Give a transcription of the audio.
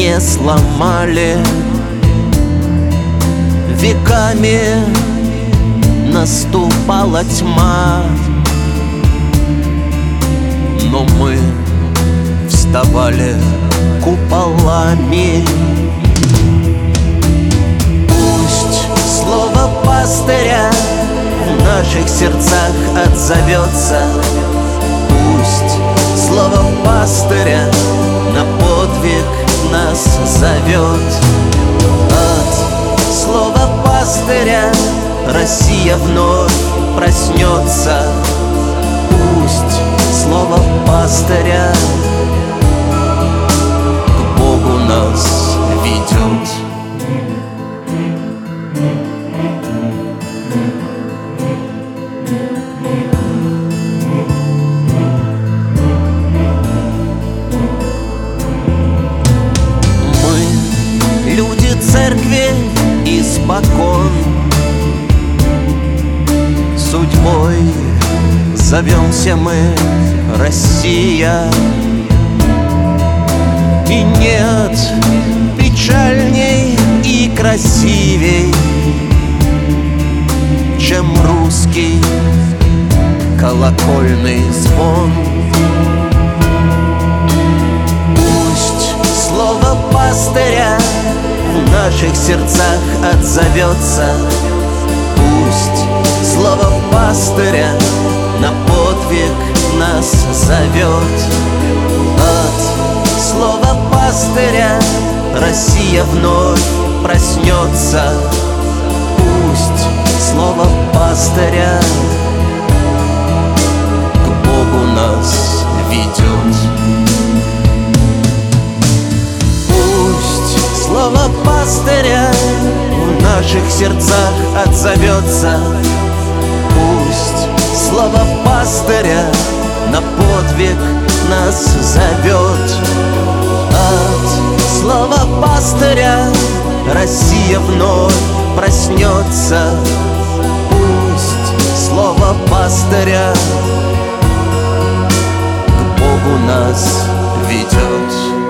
не сломали. Веками наступала тьма, но мы вставали куполами. Пусть слово пастыря в наших сердцах отзовется. Пусть слово пастыря на подвиг нас зовет. От слова пастыря Россия вновь проснется. Пусть слово пастыря к Богу нас ведет. Мы люди церкви испокон, судьбой зовемся мы Россия. И нет печальней и красивей, чем русский колокольный звон. Пусть слово пастыря в наших сердцах отзовется. Пусть слово пастыря на подвиг нас зовет. От слова пастыря Россия вновь проснется. Пусть слово пастыря к Богу нас ведет. Пусть слово пастыря в наших сердцах отзовется. Пусть слово пастыря на подвиг нас зовет. От слова пастыря Россия вновь проснется. Пусть слово пастыря к Богу нас ведет.